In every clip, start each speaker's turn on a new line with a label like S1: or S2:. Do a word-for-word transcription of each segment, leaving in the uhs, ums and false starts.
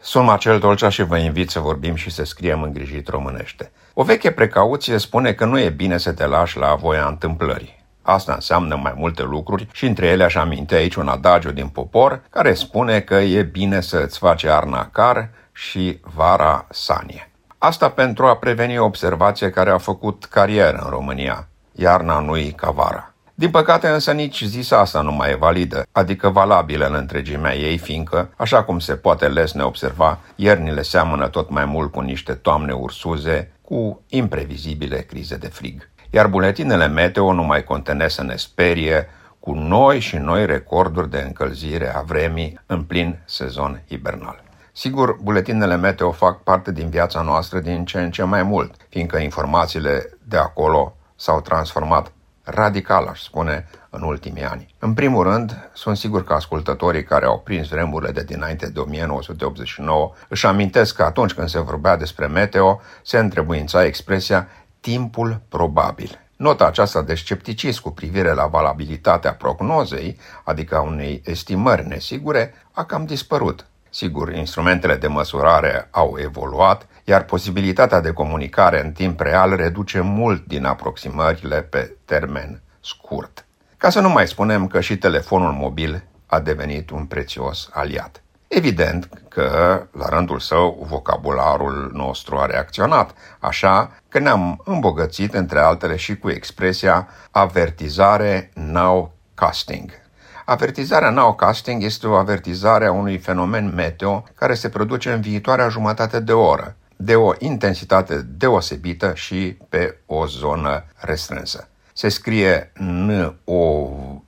S1: Sunt Marcel Dolcea și vă invit să vorbim și să scriem îngrijit românește. O veche precauție spune că nu e bine să te lași la voia întâmplării. Asta înseamnă mai multe lucruri și între ele aș aminte aici un adagiu din popor care spune că e bine să îți faci iarna car și vara sanie. Asta pentru a preveni o observație care a făcut carieră în România. Iarna nu-i ca vara. Din păcate însă nici zisa asta nu mai e validă, adică valabilă în întregimea ei, fiindcă, așa cum se poate lesne observa, iernile seamănă tot mai mult cu niște toamne ursuze, cu imprevizibile crize de frig. Iar buletinele meteo nu mai contenesc să ne sperie cu noi și noi recorduri de încălzire a vremii în plin sezon hibernal. Sigur, buletinele meteo fac parte din viața noastră din ce în ce mai mult, fiindcă informațiile de acolo s-au transformat radical, aș spune, în ultimii ani. În primul rând, sunt sigur că ascultătorii care au prins vremurile de dinainte de o mie nouă sute optzeci și nouă își amintesc că atunci când se vorbea despre meteo, se întrebuința expresia timpul probabil. Nota aceasta de scepticism cu privire la valabilitatea prognozei, adică a unei estimări nesigure, a cam dispărut. Sigur, instrumentele de măsurare au evoluat, iar posibilitatea de comunicare în timp real reduce mult din aproximările pe termen scurt. Ca să nu mai spunem că și telefonul mobil a devenit un prețios aliat. Evident că, la rândul său, vocabularul nostru a reacționat, așa că ne-am îmbogățit, între altele, și cu expresia avertizare nowcasting. Avertizarea nowcasting este o avertizare a unui fenomen meteo care se produce în viitoarea jumătate de oră, de o intensitate deosebită și pe o zonă restrânsă. Se scrie N O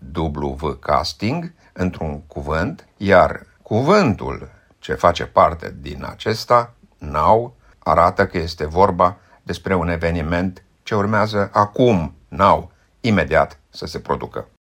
S1: W casting într-un cuvânt, iar cuvântul ce face parte din acesta, now, arată că este vorba despre un eveniment ce urmează acum, now, imediat să se producă.